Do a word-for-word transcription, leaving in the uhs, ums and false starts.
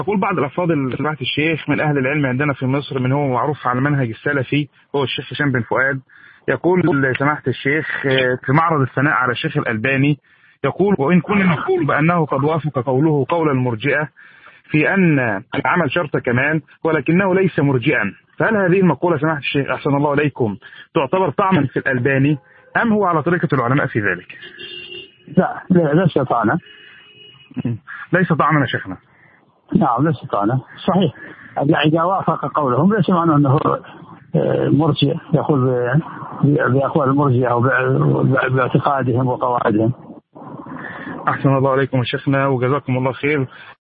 يقول بعض الأفاضل سماحة الشيخ من أهل العلم عندنا في مصر من هو معروف على المنهج السلفي هو الشيخ هشام بن فؤاد. يقول سماحة الشيخ في معرض الثناء على الشيخ الألباني، يقول: وإن كنا نقول بأنه قد وافق قوله قول المرجئة في أن العمل شرط كمال، ولكنه ليس مرجئا، فهل هذه المقولة سماحة الشيخ أحسن الله إليكم تعتبر طعنا في الألباني أم هو على طريقة العلماء في ذلك؟ لا ليس طعنا. ليس طعنا يا شيخنا. نعم ليس طعنا، صحيح. إذا وافق قولهم ليس معناه أنه مرجئ يقول بأقوال المرجئة أو باعتقادهم وقواعدهم. أحسن الله عليكم يا شيخنا وجزاكم الله خير.